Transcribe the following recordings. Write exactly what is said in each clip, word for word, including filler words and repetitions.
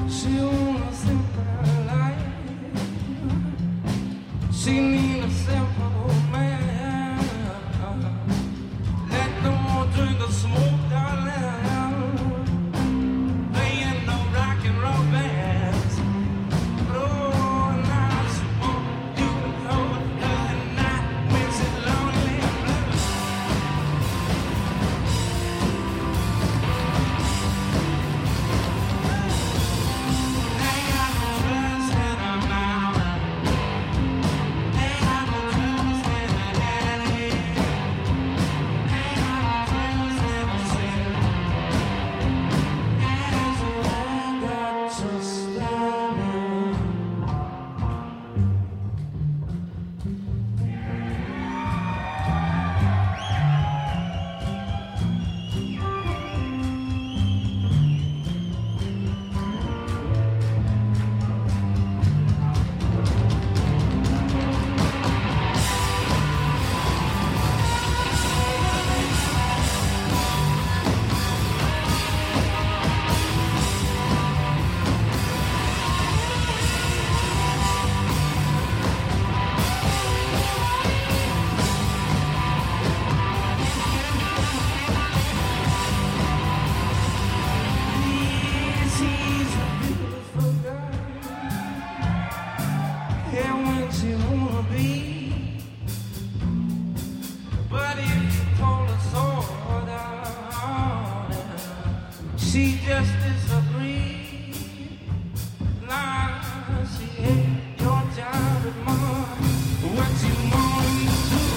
She want a simple life. She need a simple man. Let them all drink a smoke, darling. Playing no rock and roll bands. Oh, now she won't do it over her night when she's lonely and blue. Ain't got no trust in her mama. Ain't got no trust in her daddy. Ain't got no trust in herself. And so I got trust in her. She's a beautiful girl. Yeah, when she wanna be. But if you pull her sword out, she just disagrees. Nah, she ain't your child anymore. What you want me to do?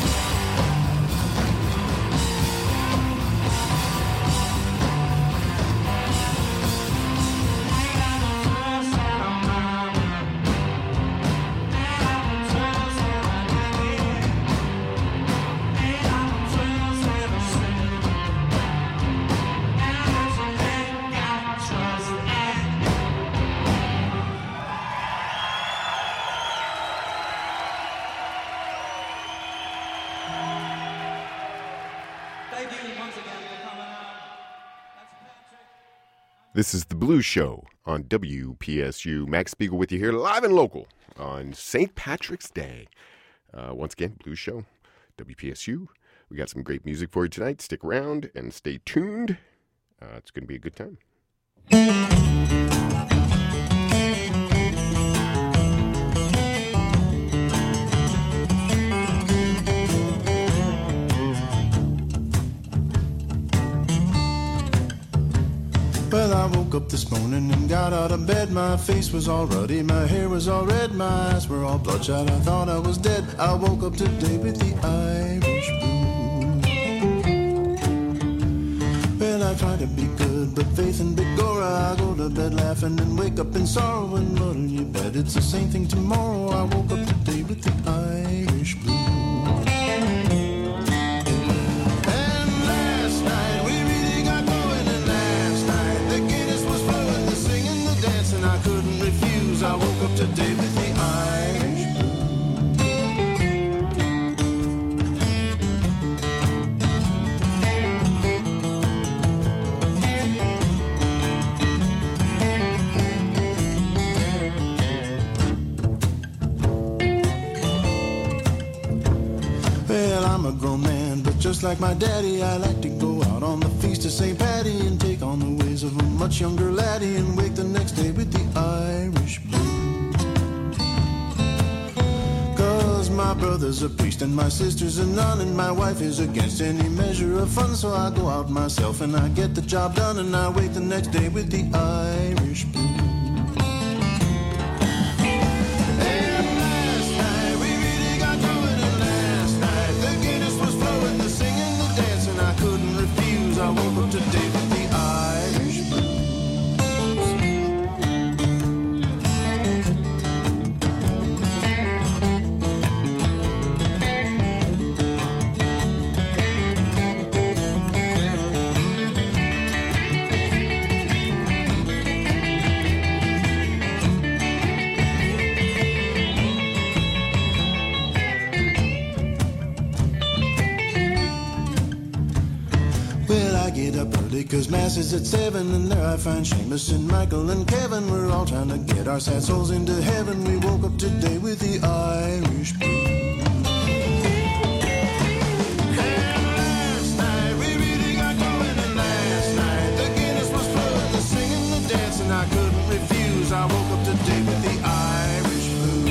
Ain't got no trust in her mama. Ain't got no trust in her daddy. Ain't got no trust in herself. And she ain't got trust in. Thank you once again for coming out. That's Patrick. This is The Blues Show on W P S U. Max Spiegel with you here, live and local on Saint Patrick's Day. Uh, once again, Blues Show, W P S U. We got some great music for you tonight. Stick around and stay tuned. Uh, it's going to be a good time. Well, I woke up this morning and got out of bed. My face was all ruddy, my hair was all red, my eyes were all bloodshot. I thought I was dead. I woke up today with the Irish blues. Well, I try to be good, but faith and big Gora, I go to bed laughing and wake up in sorrow. And what'll you bet? It's the same thing tomorrow. I woke up today with the Irish blues. And last night we really got going, and last night the Guinness was flowing, the singing, the dancing, I couldn't refuse. I woke up today with the Irish Well, I'm a grown man, but just like my daddy, I like to go out on the feast of Saint Patty and take on the ways of a much younger laddie and wake the next day with the Irish blues. 'Cause my brother's a priest and my sister's a nun and my wife is against any measure of fun, so I go out myself and I get the job done and I wake the next day with the Irish blues. I woke up today with the Irish blues. up early, cause mass is at seven, and there I find Seamus and Michael and Kevin. We're all trying to get our sad souls into heaven. We woke up today with the Irish blues. I couldn't refuse. I woke up today with the Irish blues.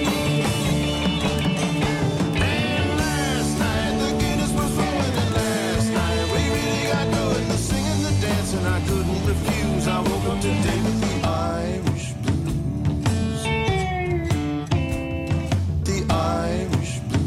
And last night the Guinness was flowing, and last night we really got going. The singing, the dancing, I couldn't refuse. I woke up today with the Irish blues. The Irish blues.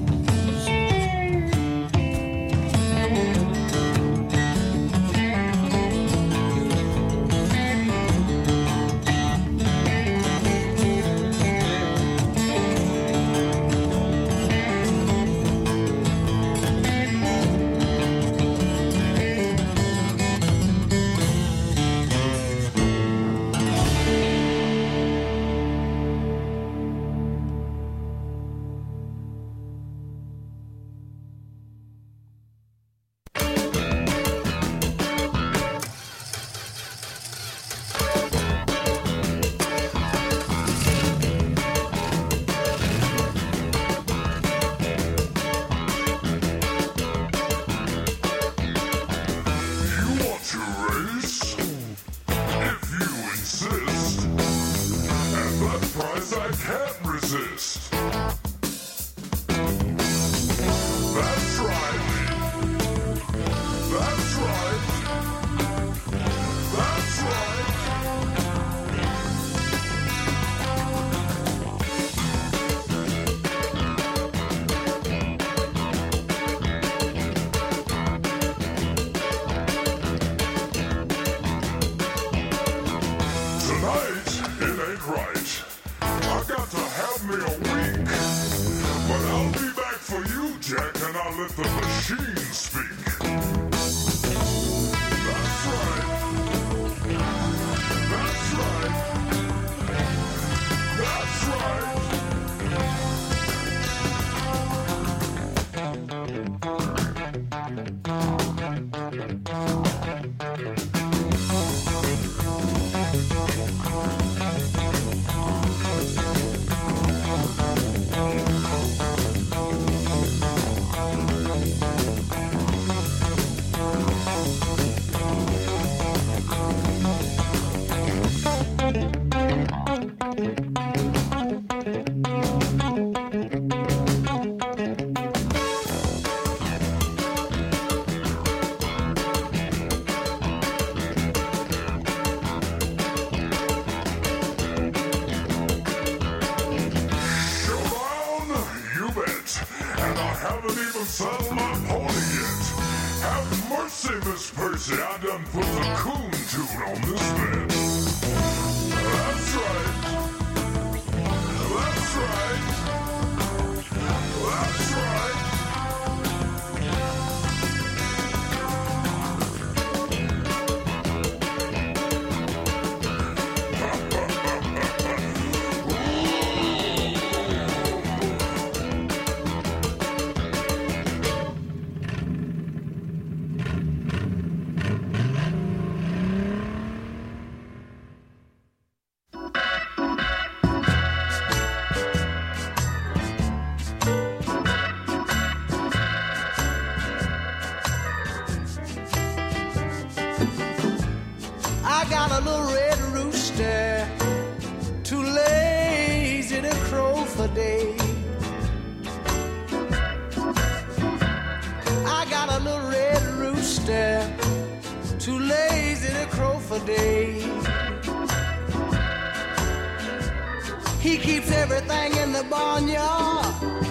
He keeps everything in the barnyard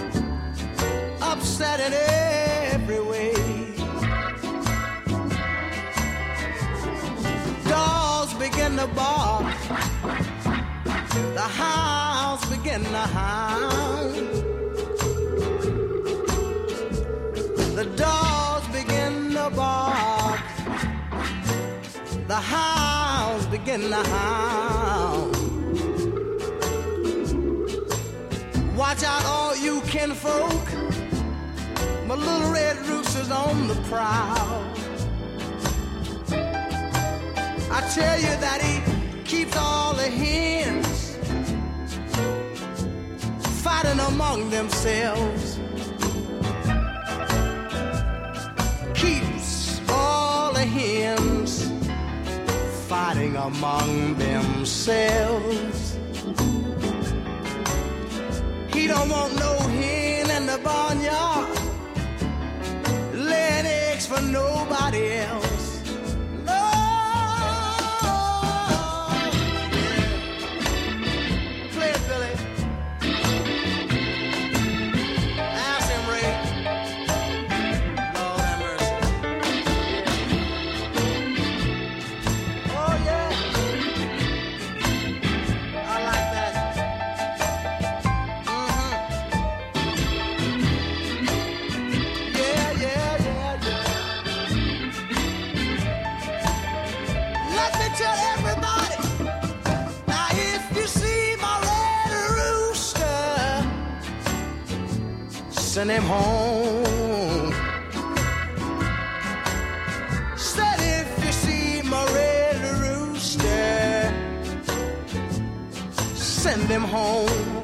upset in every way. Dogs begin to bark, the hounds begin to howl. The dogs begin to bark, the hounds begin to howl. Watch out, all you kinfolk, my little red rooster's on the prowl. I tell you that he keeps all the hens fighting among themselves. Keeps all the hens fighting among themselves. He don't want no hen in the barnyard laying eggs for nobody else. No. Play it, Billy. Ask him, Ray. Lord have mercy. Oh, yeah. I like that. Tell everybody, now if you see my red rooster, send him home. Said if you see my red rooster, send him home.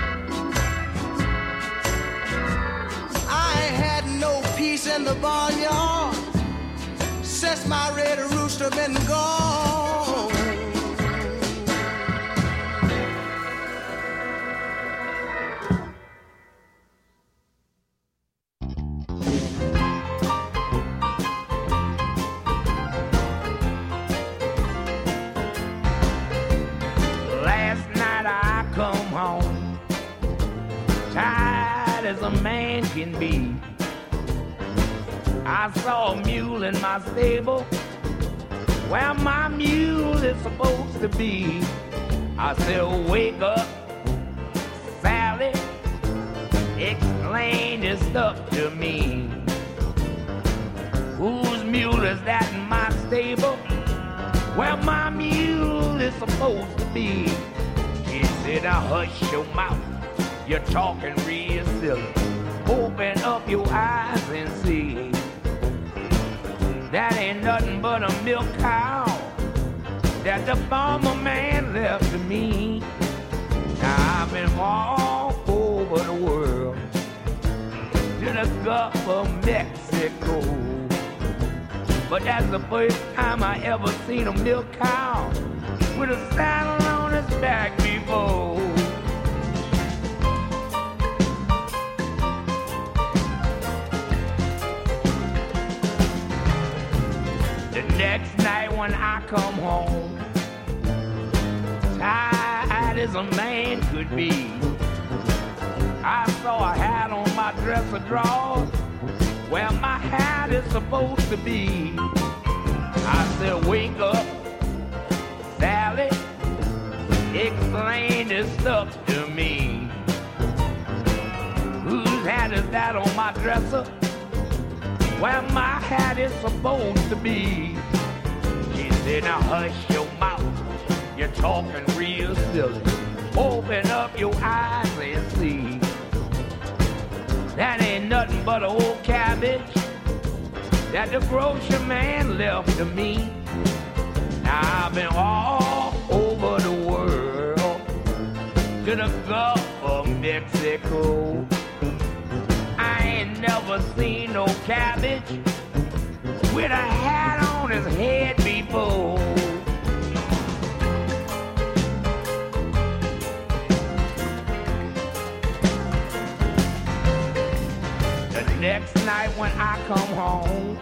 I ain't had no peace in the barnyard since my red rooster been gone. Last night I come home, tired as a man can be. I saw a mule in my stable, where my mule is supposed to be. I said, wake up, Sally, explain this stuff to me. Whose mule is that in my stable, where my mule is supposed to be? He said, now hush your mouth, you're talking real silly. Open up your eyes and see. That ain't nothing but a milk cow that the farmer man left to me. Now I've been all over the world, to the Gulf of Mexico, but that's the first time I ever seen a milk cow with a saddle on its back before. Next night when I come home, tired as a man could be, I saw a hat on my dresser drawers where my hat is supposed to be. I said, wake up, Sally, explain this stuff to me. Whose hat is that on my dresser where my hat is supposed to be? She said, now hush your mouth, you're talking real silly. Open up your eyes and see. That ain't nothing but an old cabbage that the grocery man left to me. Now I've been all over the world, to the Gulf of Mexico. I ain't never seen no cabbage with a hat on his head before. The next night when I come home,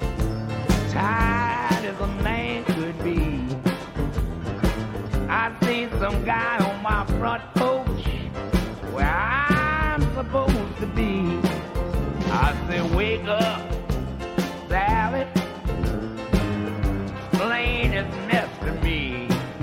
tired as a man could be, I seen some guy on my front porch where I'm supposed to be. I said, wake up, Sally, explain this mess to me.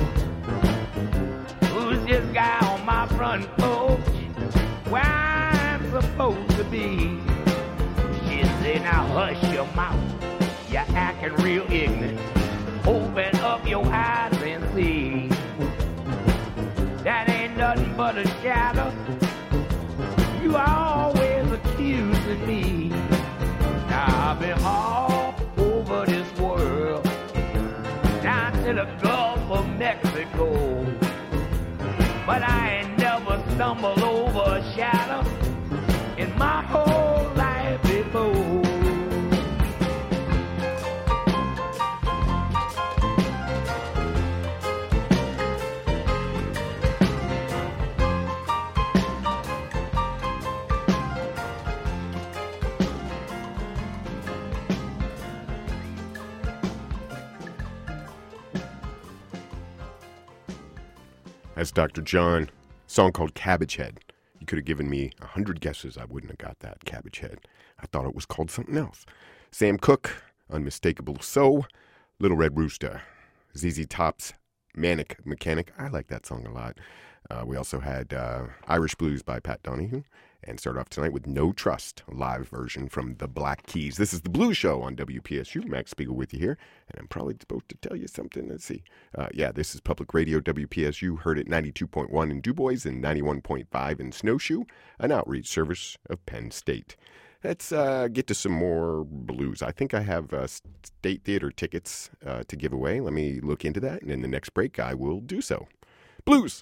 Who's this guy on my front porch where I'm supposed to be? She said, now hush your mouth, you're acting real ignorant. Open up your eyes and see. That ain't nothing but a shadow. You are always accusing me. Now I've been all over this world, down to the but I ain't never stumbled over a shadow in my whole life before. That's Doctor John, song called Cabbage Head. You could have given me a hundred guesses, I wouldn't have got that, Cabbage Head. I thought it was called something else. Sam Cooke, Unmistakable So, Little Red Rooster, Z Z Top's Manic Mechanic. I like that song a lot. Uh, we also had uh, Irish Blues by Pat Donahue, and start off tonight with No Trust, a live version from the Black Keys. This is the Blues Show on W P S U. Max Spiegel with you here, and I'm probably supposed to tell you something. Let's see. Uh, yeah, this is Public Radio W P S U, heard at ninety-two point one in Du Bois and ninety-one point five in Snowshoe, an outreach service of Penn State. Let's uh, get to some more blues. I think I have uh, State Theater tickets uh, to give away. Let me look into that, and in the next break, I will do so. Blues!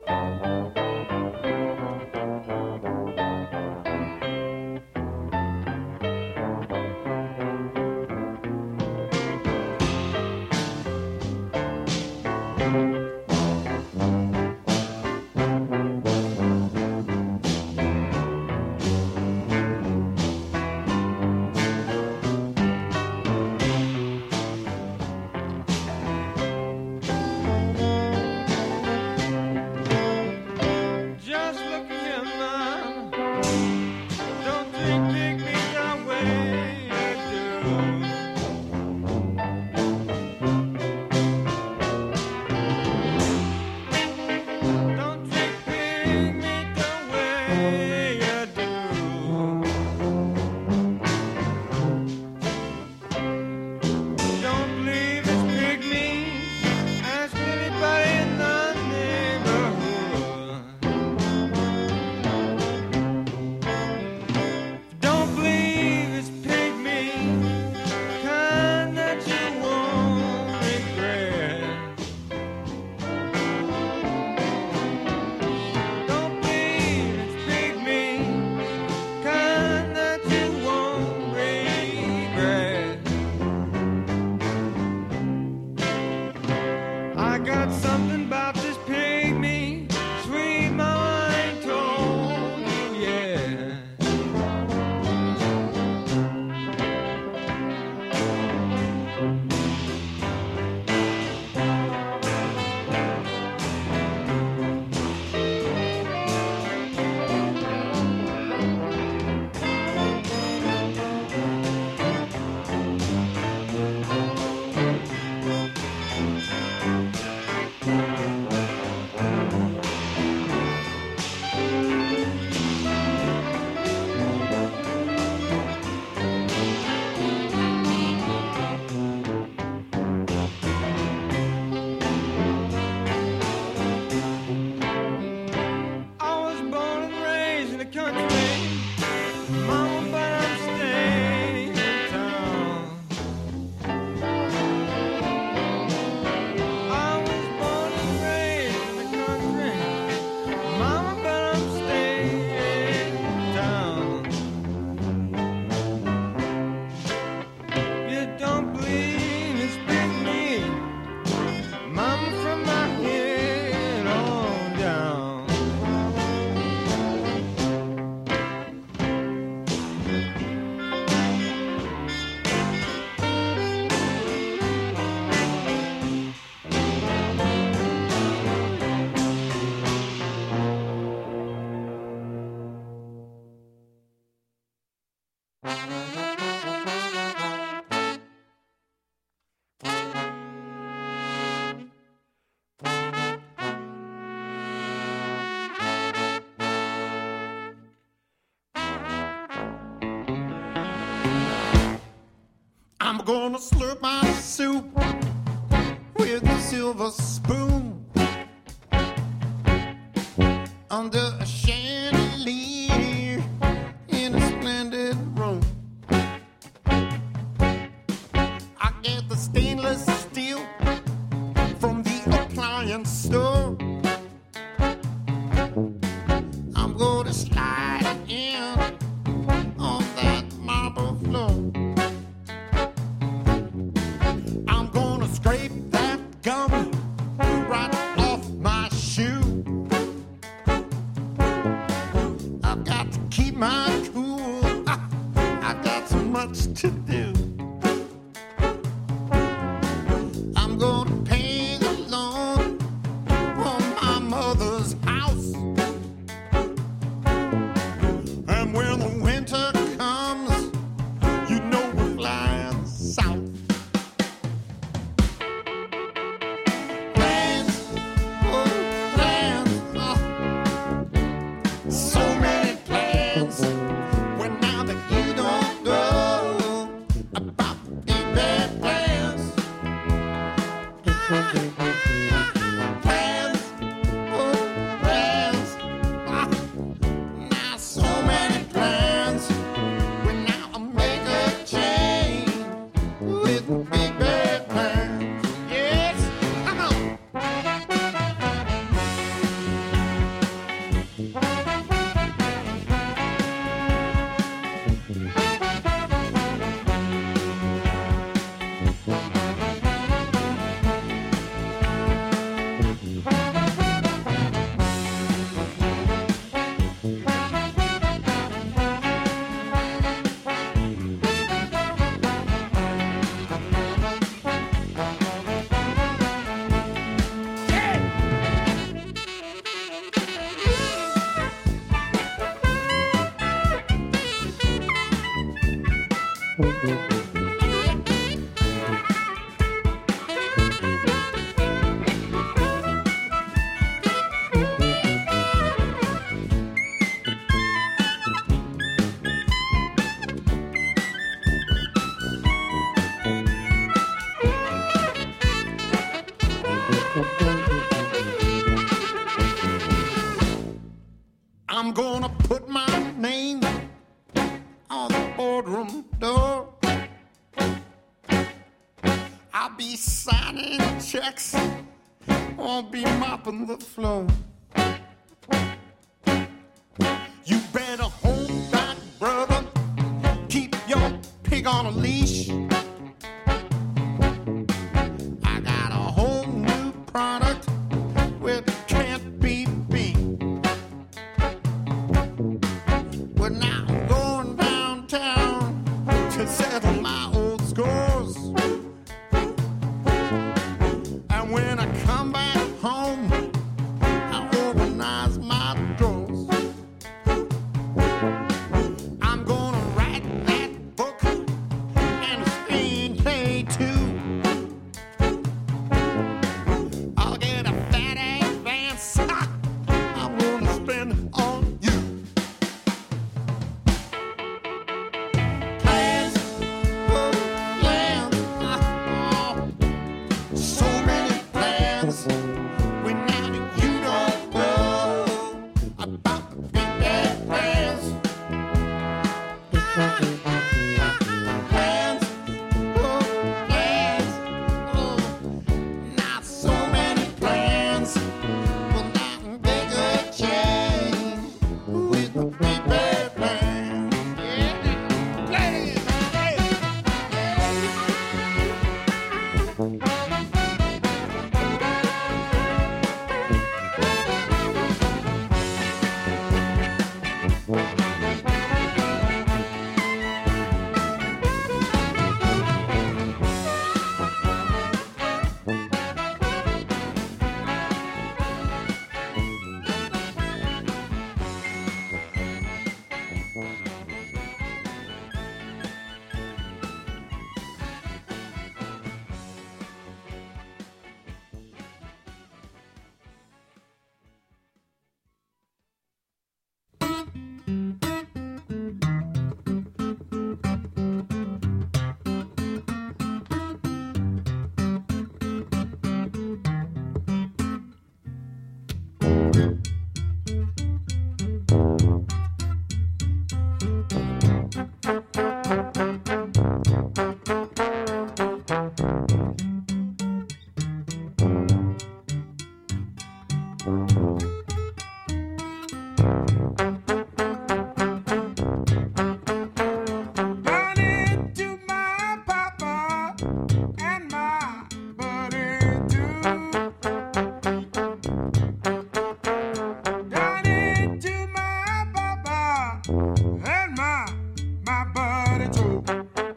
I'm gonna slurp my soup with a silver spoon under a chandelier in a splendid room. I get the stainless steel from the appliance store. much to do. I'm gonna pay the loan on my mother's house. And when the winter comes, you know we're flying south. Plans, oh, plans, oh. So many plans. When now that you don't know about the big bad plans. Plans, oh, plans, ah. Now so many plans. When now I make a change with the big bad plans. Yes, come on. I'm gonna put my name on the boardroom door. I'll be signing checks, won't be mopping the floor. You better hold back, brother. Keep your pig on a leash. I got a whole new product which can't be beat. Well, now I'm going downtown to settle my old scores. And when I come back home, I organize my drawers. I'm gonna write that book and a screenplay too. I'll get a fat advance. Ha! I'm gonna spend on you. Plans, oh, plans, oh, so many plans. When now that you don't know about the big bad plans. Plans, oh, plans, oh, not so many plans. Well, now I'm bigger change with the big bad plan. Yeah, plans, plans. Run into my papa and my buddy too. Run into my papa and my my buddy too.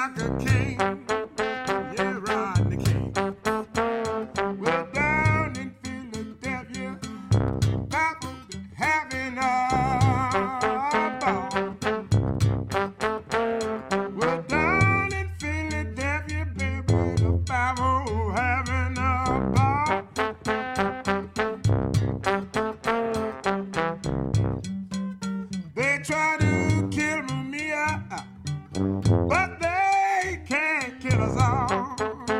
like a king. Yeah, Rodney King. We're down in Philadelphia, Bible having a ball. We're down in Philadelphia, baby, the Bible having a ball. They try to kill me, but they can't kill us all.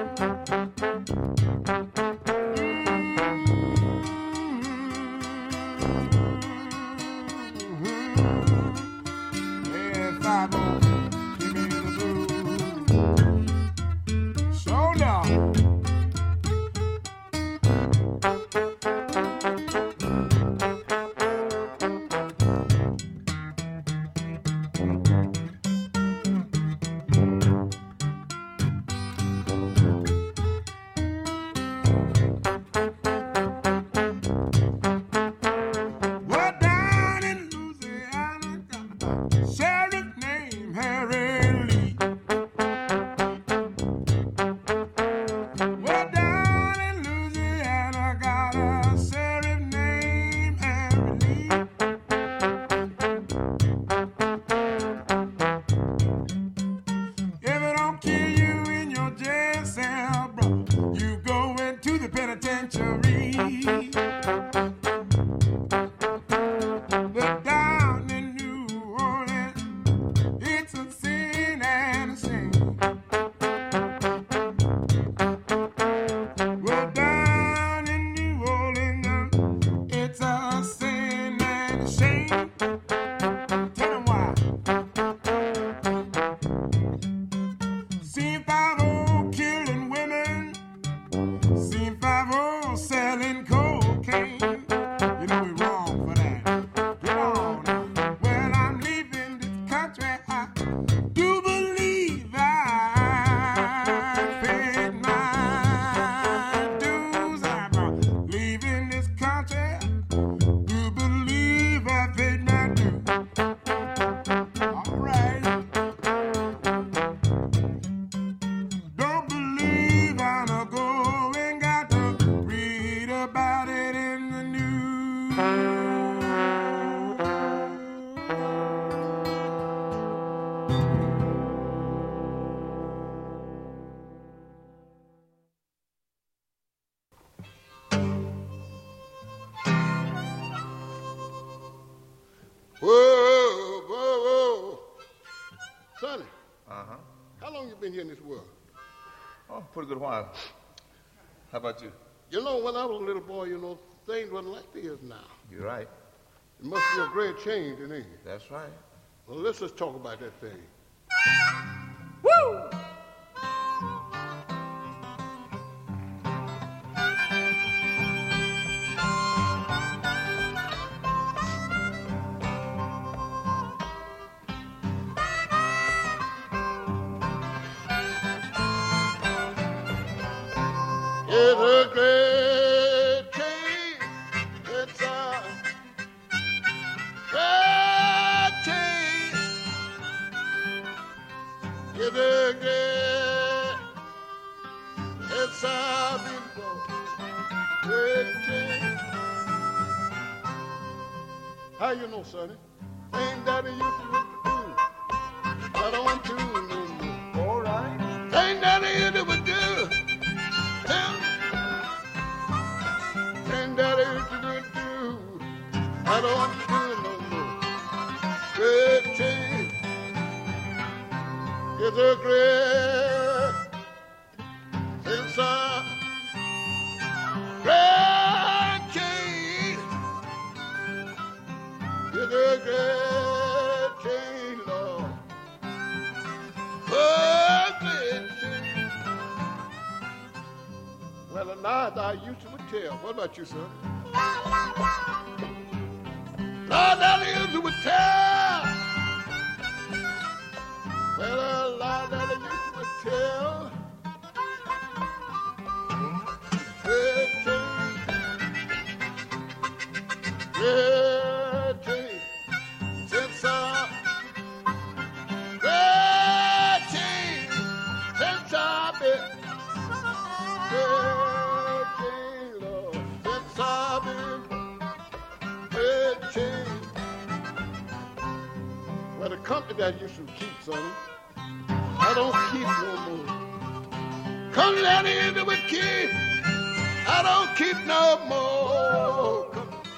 Yeah, Bible, give me the blues. So now. We're down in Louisiana, got a sheriff named Harry Lee. We're down in Louisiana, got a sheriff named Harry Lee. If it don't kill you in your jail cell, bro, you go into the penitentiary. But down in New Orleans, it's a sin and a shame. Well, down in New Orleans, it's a sin and a shame. Tell them why. Scene five oh killing women, scene five oh selling cocaine. You know we're wrong for that. Get on now. Well, I'm leaving this country. I do believe I paid my dues. I'm leaving this country. Do believe I paid my dues. All right. Don't believe I'm a going. Got to read about it in the news. Whoa, whoa, whoa. Sonny, Uh-huh. how long you been here in this world? Oh, pretty good while. How about you? You know, when I was a little boy, you know, things wasn't like they is now. You're right. It must be a great change, ain't it? That's right. Well, let's just talk about that thing. It's a great change. It's a great change. It's a great. It's a great change. How you know, Sonny? Things that he used to do, I don't do no more. All right. Things that he used to do. Tell me. Things that he used to do, I don't do no more. Great change. It's a great. It's a great change. It's a great change, Lord. Oh, great change. Well, the lies I used to tell. What about you, son? Lies that I used to tell. Well, the lies that I used to tell. Great change. Great change. Since I great change. But the company that you should keep, sonny, I don't keep no more. Company that you would keep, I don't keep no more.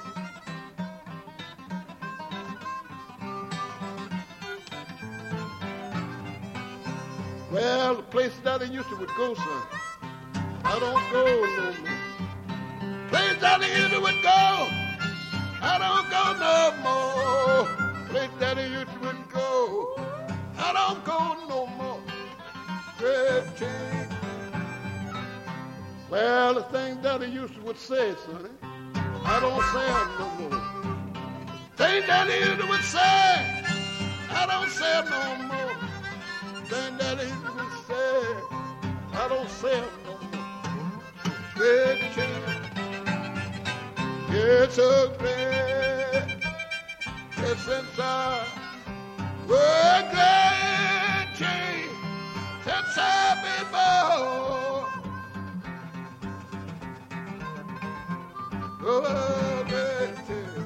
Well, the places that I used to would go, son, I don't go no more. Place that I used to would go, I don't go no more. Place that I used to would go, I don't go no more. Red chain. Well, the things that I used to would say, sonny, I don't say them no more. Things that I used to would say, I don't say them no more. Things that I used to would say, I don't say them no more. Red chain. It's so great, it's inside. We're glad change, that's our people. Oh, great change.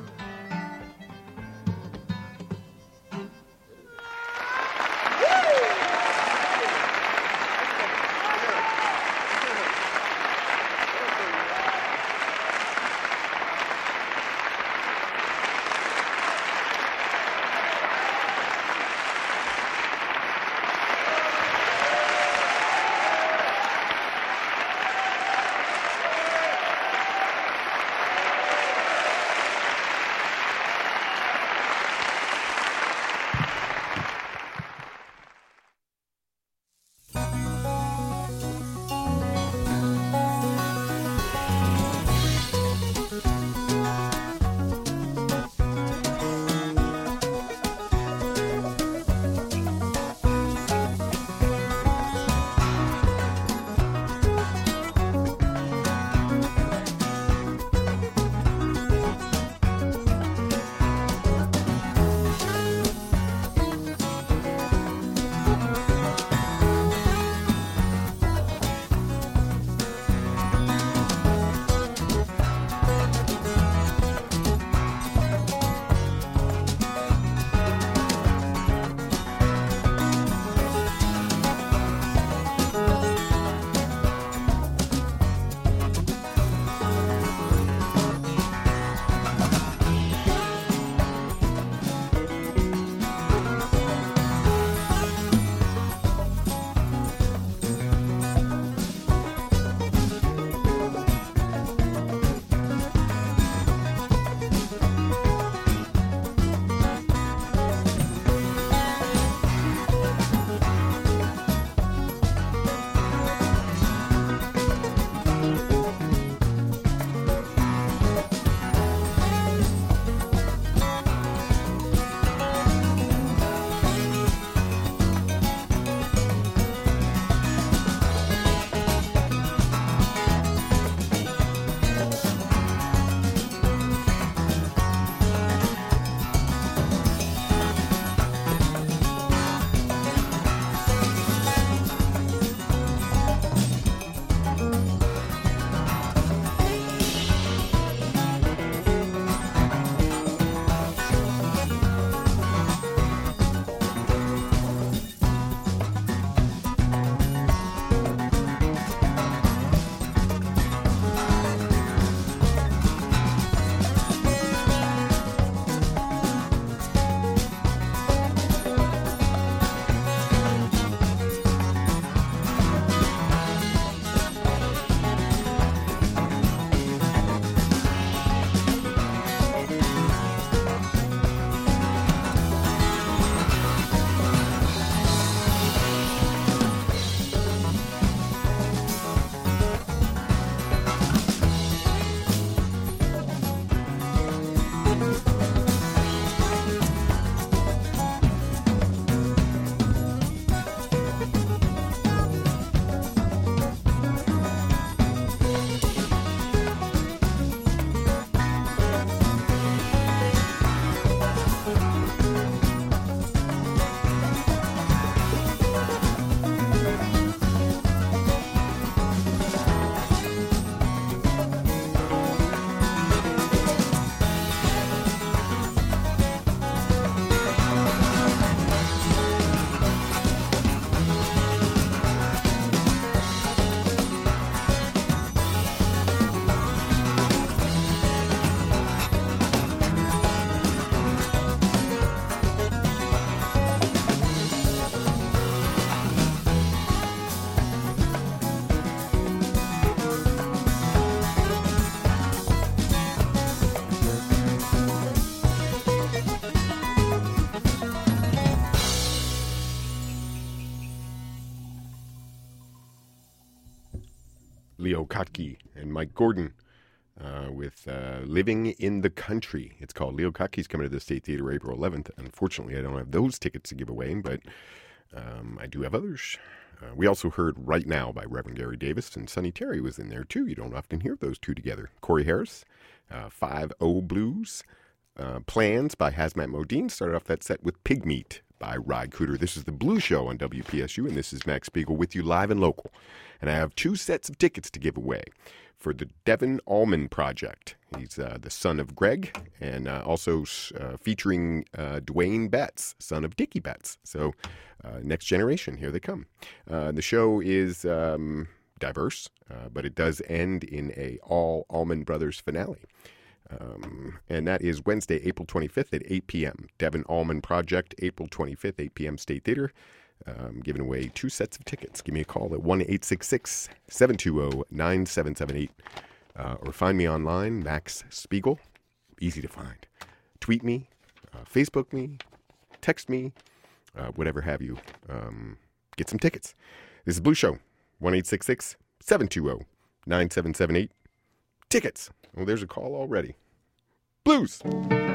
Leo Kottke and Mike Gordon uh, with uh, Living in the Country. It's called. Leo Kottke's coming to the State Theater April eleventh. Unfortunately, I don't have those tickets to give away, but um, I do have others. Uh, we also heard Right Now by Reverend Gary Davis, and Sonny Terry was in there too. You don't often hear those two together. Corey Harris, uh, five oh Blues. Uh, Plans by Hazmat Modine. Started off that set with Pig Meat by Rye Cooter. This is the Blue Show on W P S U, and this is Max Spiegel with you live and local. And I have two sets of tickets to give away for the Devin Allman Project. He's uh, the son of Greg, and uh, also uh, featuring uh, Dwayne Betts, son of Dickie Betts. So, uh, next generation, here they come. Uh, the show is um, diverse, uh, but it does end in a all Allman Brothers finale. Um, and that is Wednesday, April twenty-fifth at eight p.m. Devin Allman Project, April twenty-fifth, eight p.m. State Theater. Um, giving away two sets of tickets. Give me a call at one eight six six, seven two zero, nine seven seven eight. Uh, or find me online, Max Spiegel. Easy to find. Tweet me, uh, Facebook me, text me, uh, whatever have you. Um, get some tickets. This is Blue Show, one eight six six, seven two zero, nine seven seven eight. Tickets. Oh, there's a call already. Blues.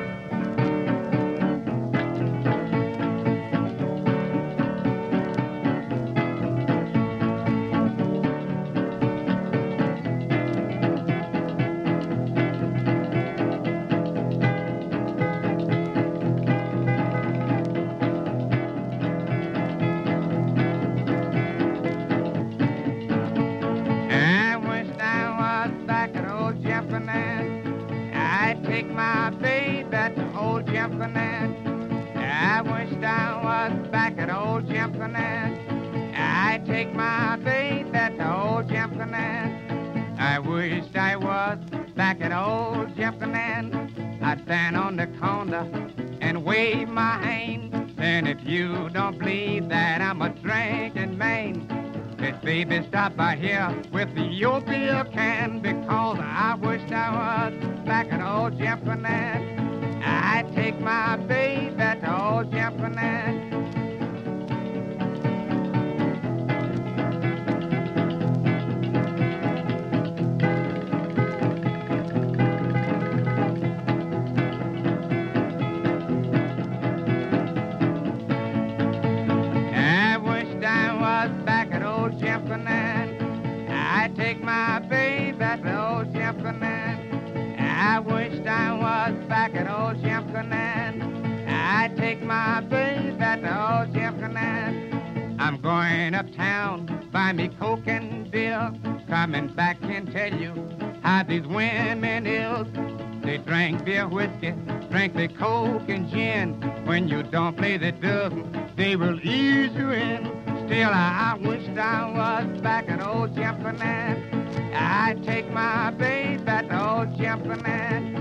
I wish I was back at old Jimpernette. I take my babe at the old Jimpernette. I wish I was back at old Jimpernette. I'd stand on the corner and wave my hand. And if you don't believe that I'm a drinking man, this baby stop by here with your beer can, because I wish I was back at old Jimpernette. I take my babe at the old Jimpernette. I wish I was back at old Jimpernette. I take my babe at the old Jimpernette. I wish I was back at old Jimpernette. I take my babe at the old Jimpernette. I'm going uptown, buy me coke and beer. Coming back and tell you how these women is. They drink beer, whiskey, drink the coke and gin. When you don't play the dozen, they will ease you in. Still, I wish I was back at old Jimpernette. I take my babe at the old Jimpernette.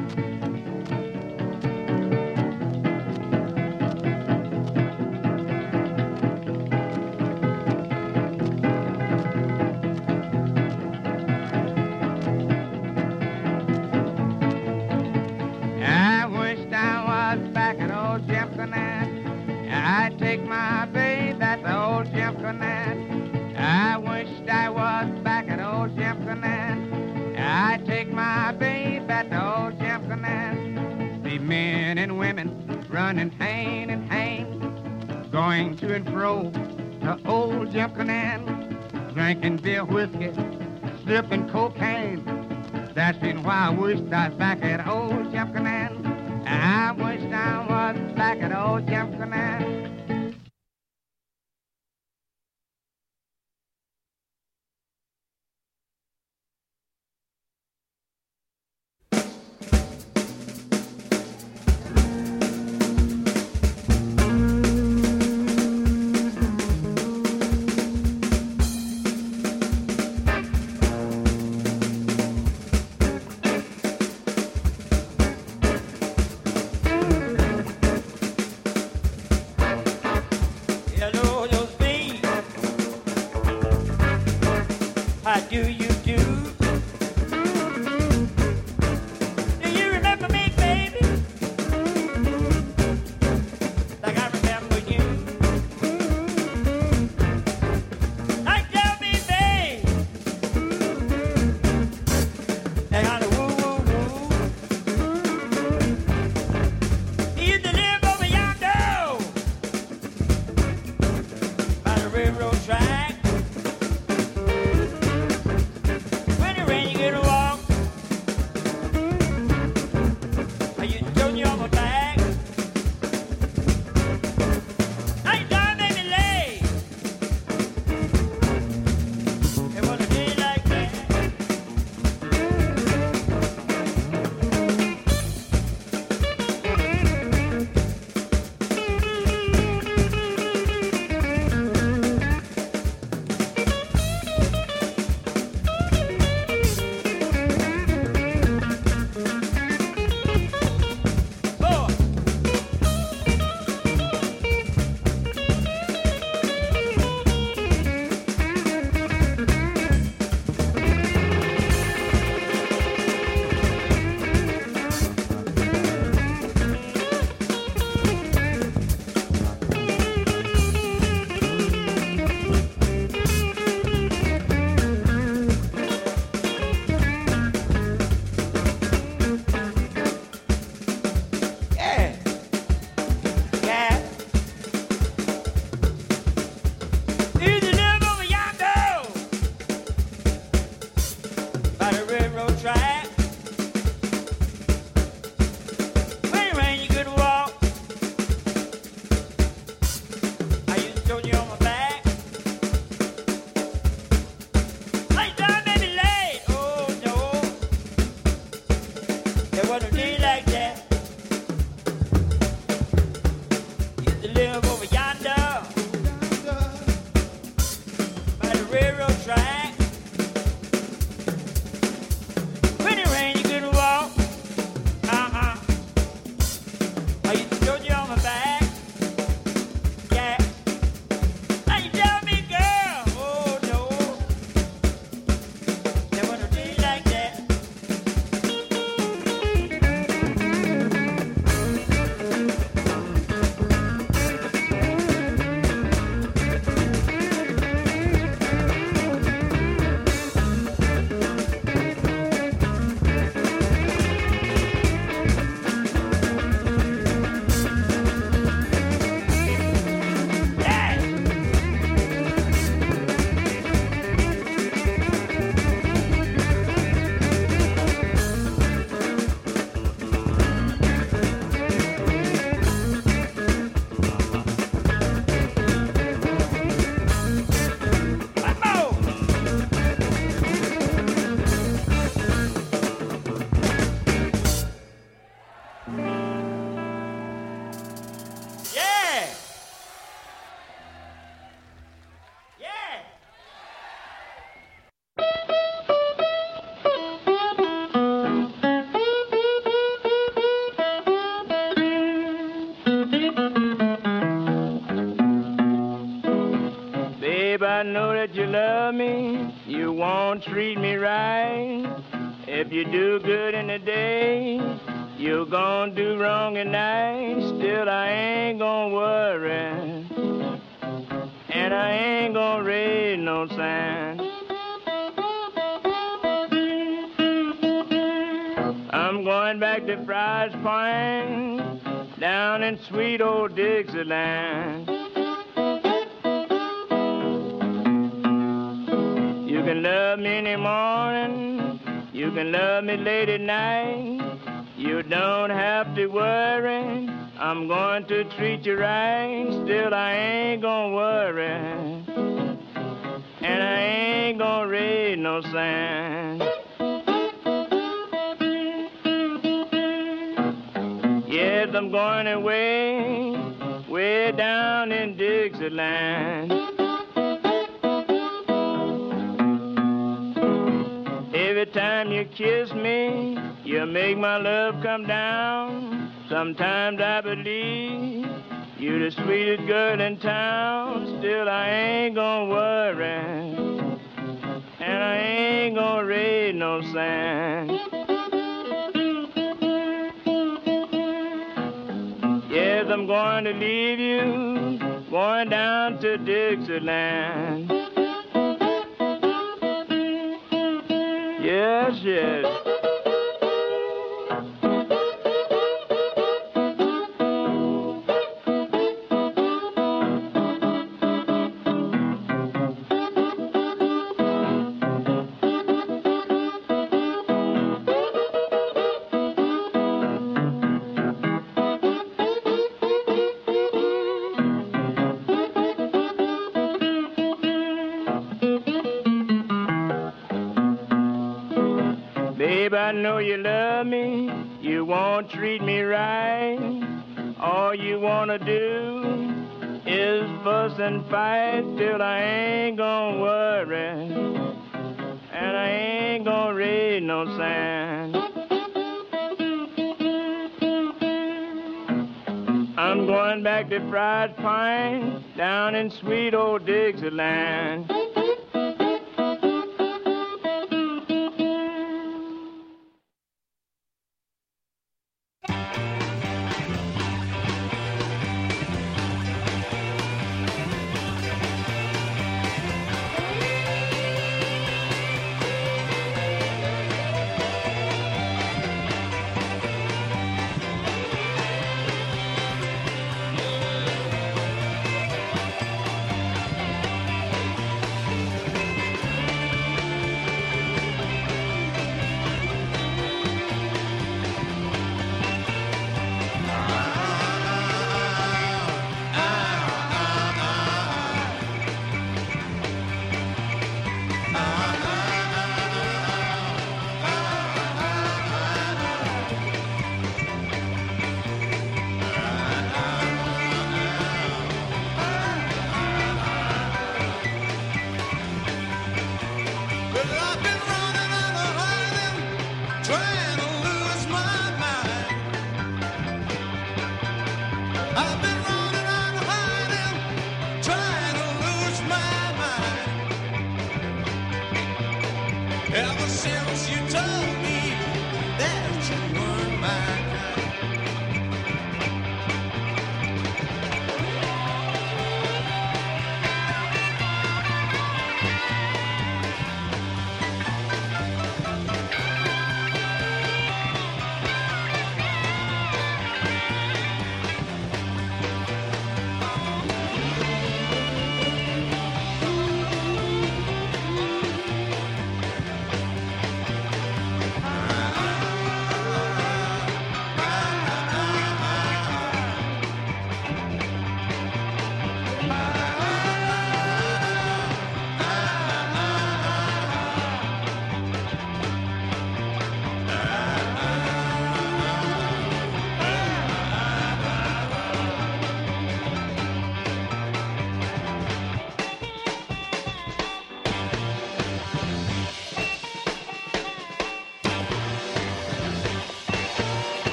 I wish I was back at old Jimpernette. I take my babe at the old Jimpernette. I wish I was back at old Jimpernette. I take my babe at the old Jimpernette. See men and women running hand in hand, going to and fro to old Jimpernette, drinking beer, whiskey, slipping cocaine. That's been why I wish I was back at old Jimpernette. I wish I was back at old Jimpernette. I know that you love me, you won't treat me right. If you do good in the day, you're gonna do wrong at night. Still, I ain't gonna worry, and I ain't gonna raise no sign. I'm going back to Fry's Point, down in sweet old Dixieland. You can love me in the morning, you can love me late at night. You don't have to worry, I'm going to treat you right. Still, I ain't gonna worry, and I ain't gonna raise no sign. Yes, I'm going away, way down in Dixieland. Every time you kiss me, you make my love come down. Sometimes I believe you're the sweetest girl in town. Still, I ain't gonna worry, and I ain't gonna raise no sign. Yes, I'm going to leave you, going down to Dixieland. Yes, yes. Babe, I know you love me, you won't treat me right. All you wanna do is fuss and fight. Till I ain't gonna worry, and I ain't gonna raise no sign. I'm going back to Fry's Point, down in sweet old Dixieland.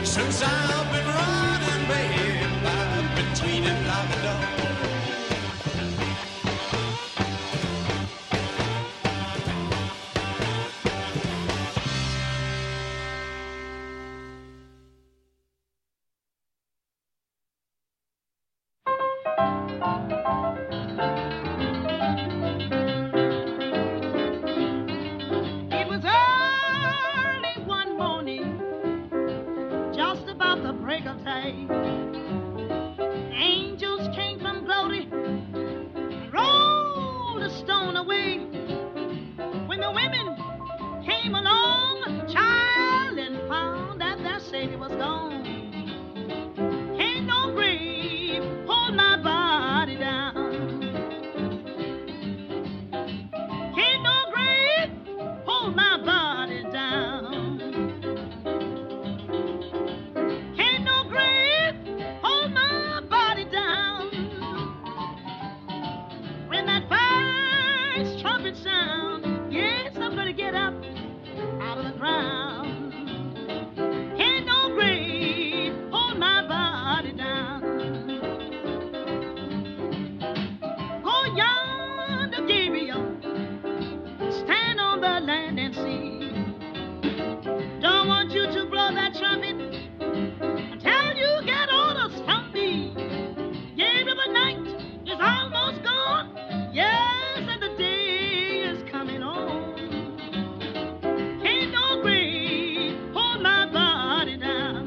Since I've been running, babe, I've been tweeting like a dog. It was early one morning, just about the break of day. Angels came from glory, rolled a stone away. When the women came along, child, and found that their Savior was gone. Ain't no grave hold my body down. Ain't no grave hold my body down. Ain't no grave hold my body down. When that first trumpet sound, yes, I'm gonna get up out of the ground. Ain't no grave hold my body down. Go yonder, Gabriel, stand on the land and see. Don't want you to blow that trumpet until you get orders from me. Gabriel, the night is almost gone. Yes, and the day is coming on. Ain't no grave hold my body down.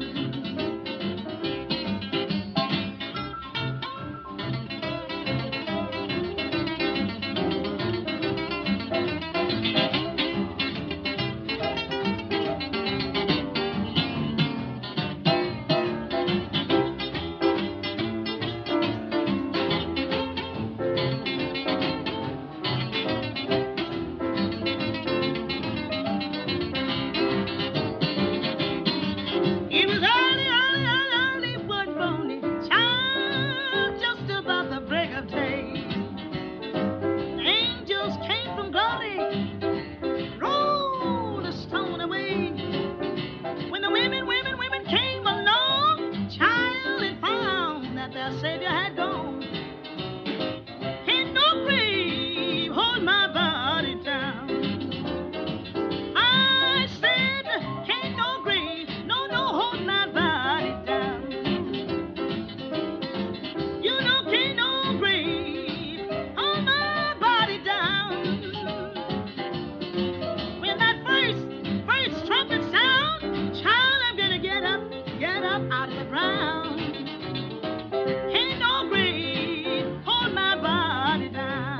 It was early, early, early, early one morning, child, just about the break of day. Angels came from glory, rolled a stone away. When the women, women, women came along, child, and found that their Savior had gone. Ain't no grave hold my body down. I said, ain't no grave, no, no, hold my body down. You know, ain't no grave, hold my body down. When that first, first trumpet sound, child, I'm gonna get up, get up out of the ground. Ain't no grave, hold my body down.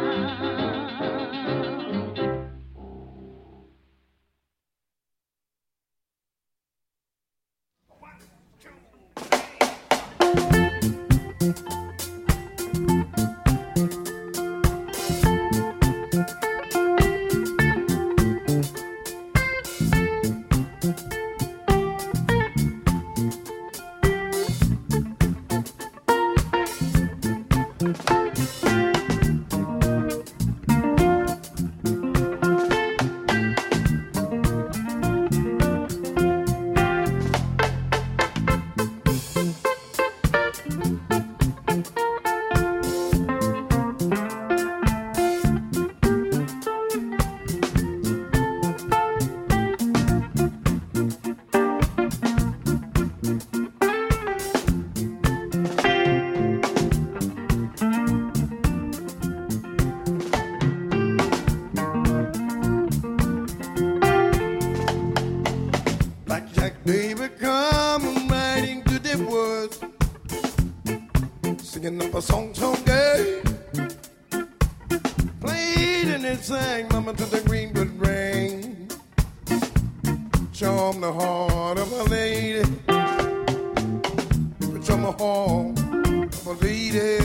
Blackjack David come riding to the woods, singing up a song so gay. Played and it sang, mama to the greenwood ring. Charm the heart of a lady, charm the heart of a lady,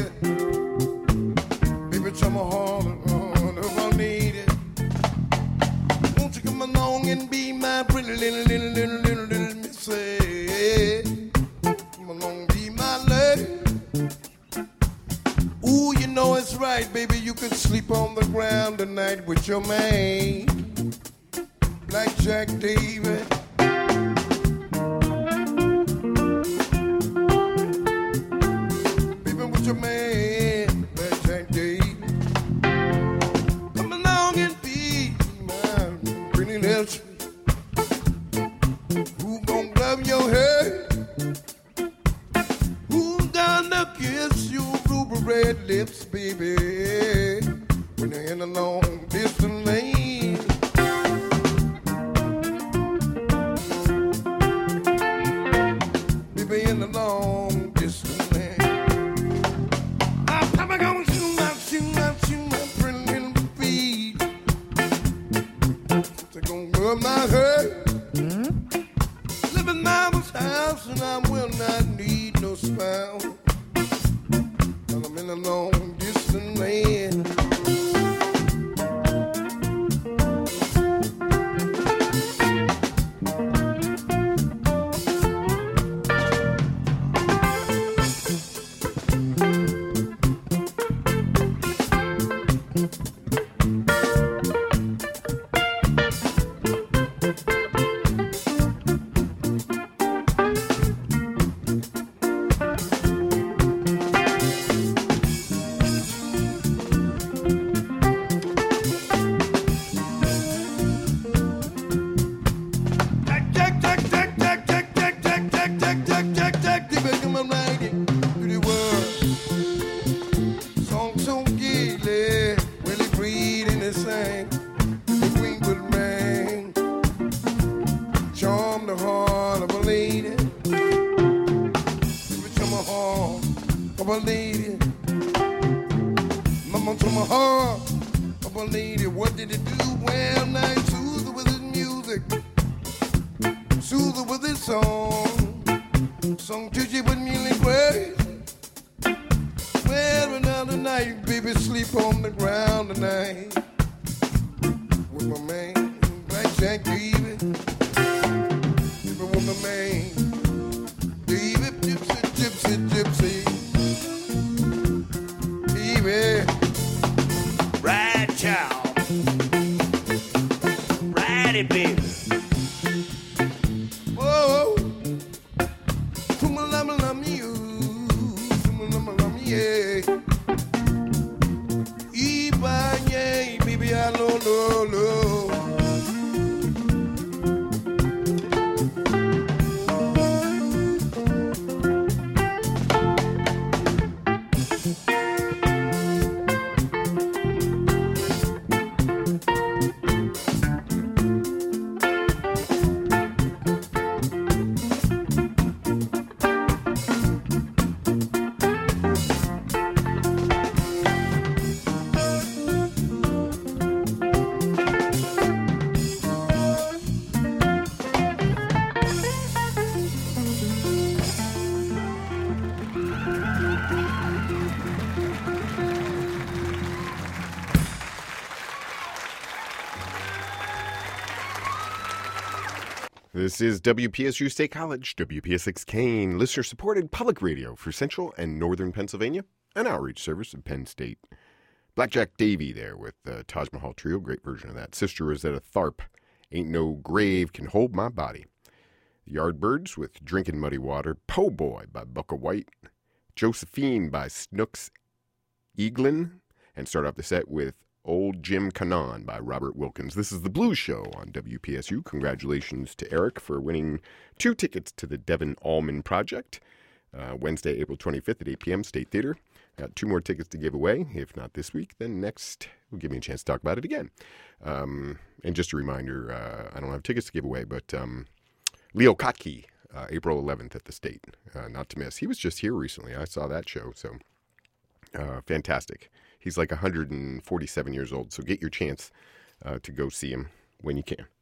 baby, charm the heart of a lady. Won't you come along and be my pretty little, little, little, little, little missy? Come along, be my lady. Ooh, you know it's right, baby. You can sleep on the ground tonight with your man, Blackjack David. Gonna grab your head. Who's gonna kiss your blue red lips, baby? When you're in a long distance lane. Baby, in the long distance lane. I'm gonna shoot my, shoot my, shoot my pretty little feet. They're gonna rub my head. Live in mama's house and I will not need no spouse. But I'm in a long distance land. This is W P S U State College, W P S six Kane, listener-supported public radio for Central and Northern Pennsylvania, an outreach service of Penn State. Blackjack Davy there with the Taj Mahal Trio, great version of that. Sister Rosetta Tharpe, Ain't No Grave Can Hold My Body. The Yardbirds with Drinking Muddy Water, Po' Boy by Bucka White, Josephine by Snooks Eaglin, and start off the set with Old Jim Cannon by Robert Wilkins. This is the Blues Show on W P S U. Congratulations to Eric for winning two tickets to the Devin Allman Project. Uh, Wednesday, April twenty-fifth at eight p.m., State Theater. Got two more tickets to give away. If not this week, then next will give me a chance to talk about it again. Um, and just a reminder, uh, I don't have tickets to give away, but um, Leo Kottke, uh, April eleventh at the State, uh, not to miss. He was just here recently. I saw that show, so uh, fantastic. He's like one hundred forty-seven years old, so get your chance uh, to go see him when you can.